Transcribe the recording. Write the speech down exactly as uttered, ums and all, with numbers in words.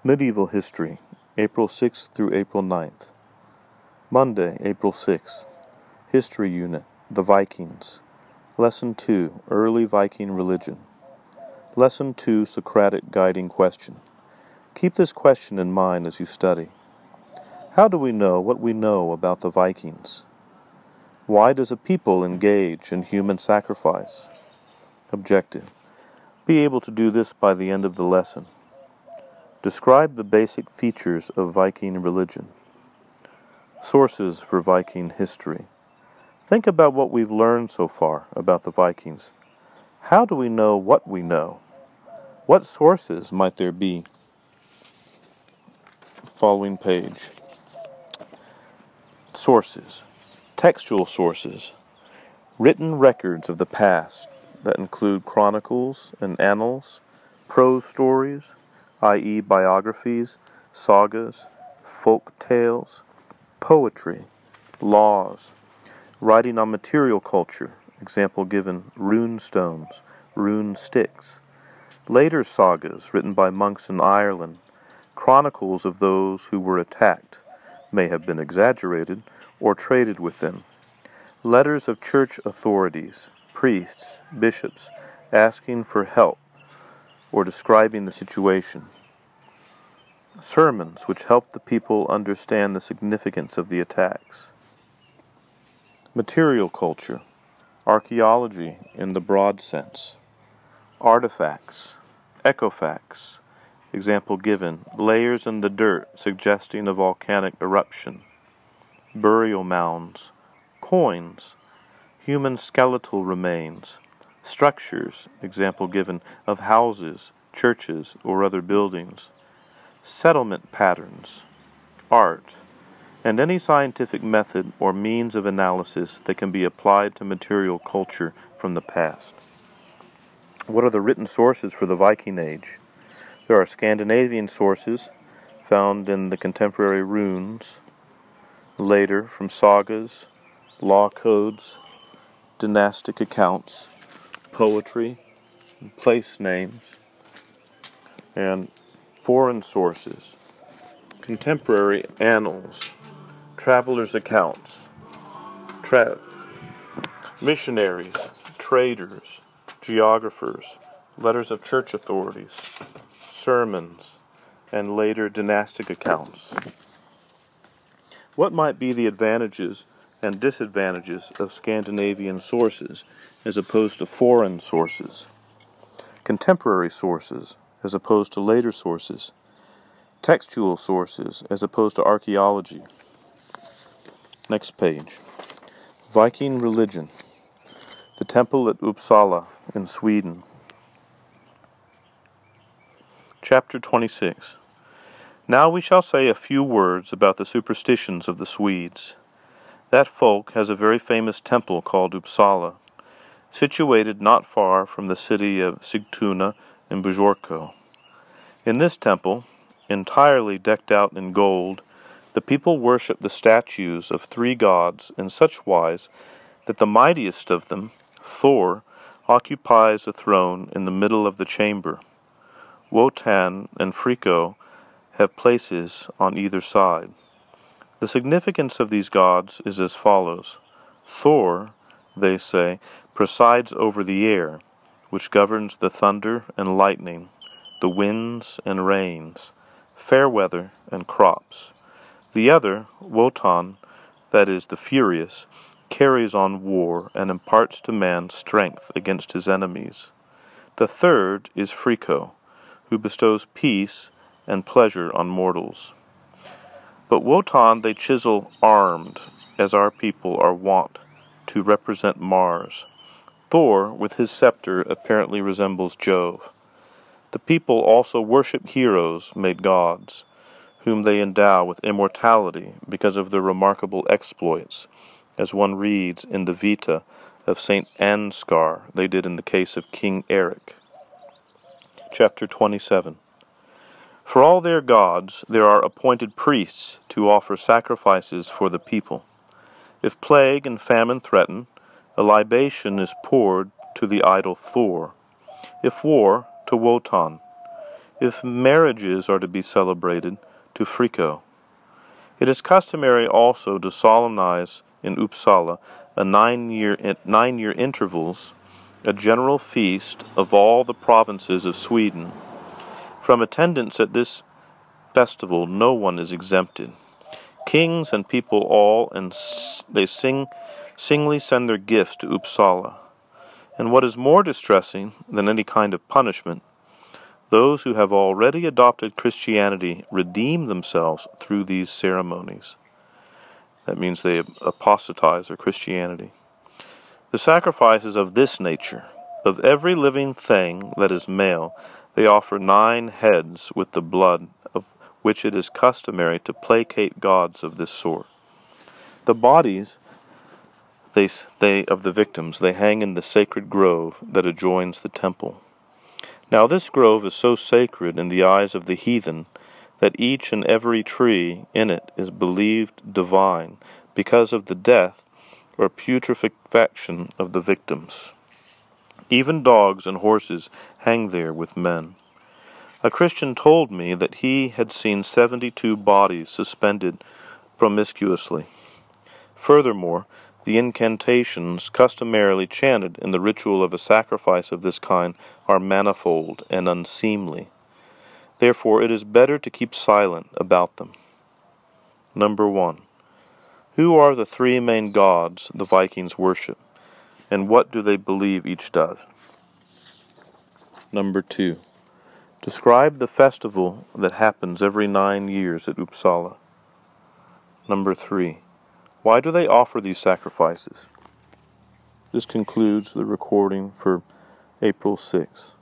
Medieval History, April sixth through April ninth. Monday, April sixth. History Unit, The Vikings. Lesson two, Early Viking Religion. Lesson two, Socratic Guiding Question. Keep this question in mind as you study. How do we know what we know about the Vikings? Why does a people engage in human sacrifice? Objective. Be able to do this by the end of the lesson. Describe the basic features of Viking religion. Sources for Viking history. Think about what we've learned so far about the Vikings. How do we know what we know? What sources might there be? Following page. Sources. Textual sources. Written records of the past that include chronicles and annals, prose stories, that is biographies, sagas, folk tales, poetry, laws, writing on material culture, example given, rune stones, rune sticks, later sagas written by monks in Ireland, chronicles of those who were attacked, may have been exaggerated, or traded with them, letters of church authorities, priests, bishops, asking for help or describing the situation, sermons which helped the people understand the significance of the attacks, material culture, archaeology in the broad sense, artifacts, ecofacts, example given, layers in the dirt suggesting a volcanic eruption, burial mounds, coins, human skeletal remains, structures, example given, of houses, churches, or other buildings, settlement patterns, art, and any scientific method or means of analysis that can be applied to material culture from the past. What are the written sources for the Viking Age? There are Scandinavian sources found in the contemporary runes, later from sagas, law codes, dynastic accounts, poetry, place names, and foreign sources, contemporary annals, travelers' accounts, tra- missionaries, traders, geographers, letters of church authorities, sermons, and later dynastic accounts. What might be the advantages and disadvantages of Scandinavian sources as opposed to foreign sources? Contemporary sources as opposed to later sources, textual sources as opposed to archaeology. Next page. Viking religion. The temple at Uppsala in Sweden. Chapter twenty-six. Now we shall say a few words about the superstitions of the Swedes. That folk has a very famous temple called Uppsala, situated not far from the city of Sigtuna in Björkö. In this temple, entirely decked out in gold, the people worship the statues of three gods in such wise that the mightiest of them, Thor, occupies a throne in the middle of the chamber. Wotan and Frigga have places on either side. The significance of these gods is as follows. Thor, they say, presides over the air, which governs the thunder and lightning, the winds and rains, fair weather and crops. The other, Wotan, that is, the furious, carries on war and imparts to man strength against his enemies. The third is Frigga, who bestows peace and pleasure on mortals. But Wotan they chisel armed, as our people are wont, to represent Mars. Thor, with his scepter, apparently resembles Jove. The people also worship heroes made gods, whom they endow with immortality because of their remarkable exploits, as one reads in the Vita of Saint Ansgar they did in the case of King Eric. Chapter twenty-seven. For all their gods there are appointed priests to offer sacrifices for the people. If plague and famine threaten, a libation is poured to the idol Thor. If war, to Wotan. If marriages are to be celebrated, to Frico. It is customary also to solemnize in Uppsala a nine-year nine-year intervals, a general feast of all the provinces of Sweden. From attendance at this festival no one is exempted. Kings and people all, and they sing, singly send their gifts to Uppsala. And what is more distressing than any kind of punishment, those who have already adopted Christianity redeem themselves through these ceremonies. That means they apostatize their Christianity. The sacrifice is of this nature. Of every living thing that is male, they offer nine heads with the blood, of which it is customary to placate gods of this sort. The bodies they, they of the victims they hang in the sacred grove that adjoins the temple. Now this grove is so sacred in the eyes of the heathen that each and every tree in it is believed divine because of the death or putrefaction of the victims. Even dogs and horses hang there with men. A Christian told me that he had seen seventy-two bodies suspended promiscuously. Furthermore, the incantations customarily chanted in the ritual of a sacrifice of this kind are manifold and unseemly. Therefore, it is better to keep silent about them. Number one. Who are the three main gods the Vikings worship, and what do they believe each does? Number two. Describe the festival that happens every nine years at Uppsala. Number three. Why do they offer these sacrifices? This concludes the recording for April sixth.